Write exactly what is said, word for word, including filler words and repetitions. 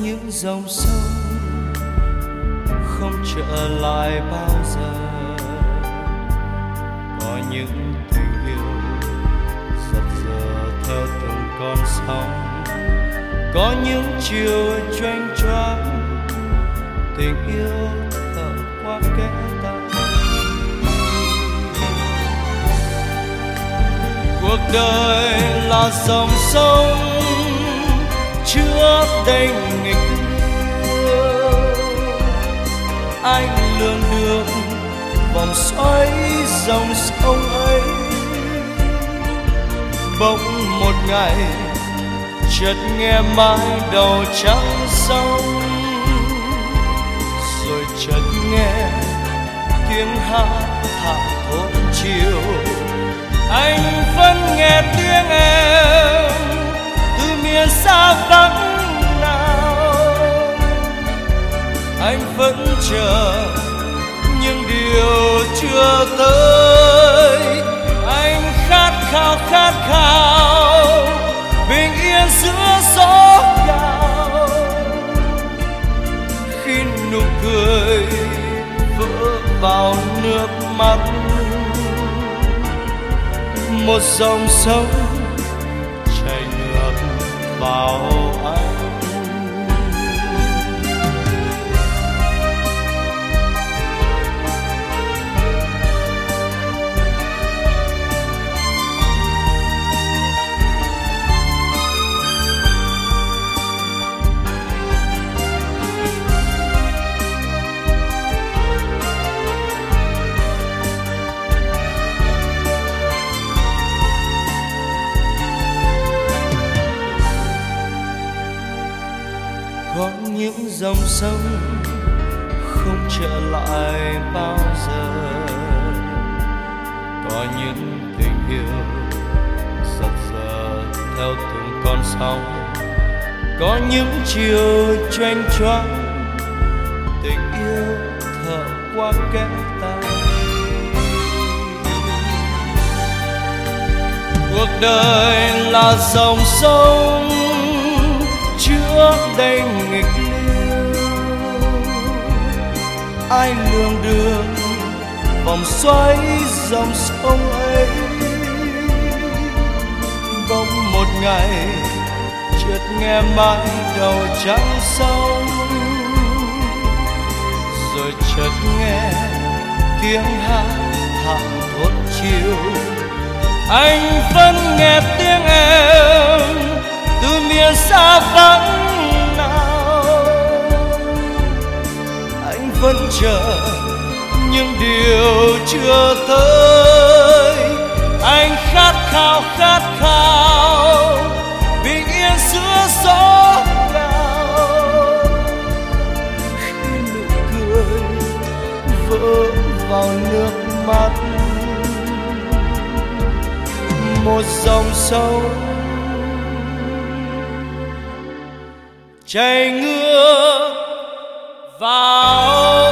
những dòng sông không trở lại bao giờ, có những tình yêu giật giờ theo từng con sóng, có những chiều choáng choáng tình yêu thở qua kẽ tay. Cuộc đời là dòng sông chứa đầy nghịch lưu, anh lường được vòng xoáy dòng sông ấy. Bỗng một ngày chợt nghe mái đầu trắng sông, rồi chợt nghe tiếng hát thả thốt chiều. Anh vẫn nghe tiếng em từ miền xa vắng nào, anh vẫn chờ những điều chưa tới. Anh khát khao khát khao bình yên giữa gió gào, khi nụ cười vỡ vào nước mắt. Một dòng sông chảy ngược vào anh. Có những dòng sông không trở lại bao giờ, có những tình yêu giật giờ theo từng con sóng, có những chiều choáng choáng tình yêu thở qua kẽ tay. Cuộc đời là dòng sông chứa đầy nghịch lưu, ai lường được vòng xoáy dòng sông ấy. Bỗng một ngày chợt nghe mái đầu trắng sông, rồi chợt nghe tiếng hát thả thốt chiều. Anh vẫn nghe tiếng em từ miền xa vắng nào, anh vẫn chờ những điều chưa tới. Anh khát khao khát khao bình yên giữa gió gào, khi nụ cười vỡ vào nước mắt. Một dòng sông chảy ngược vào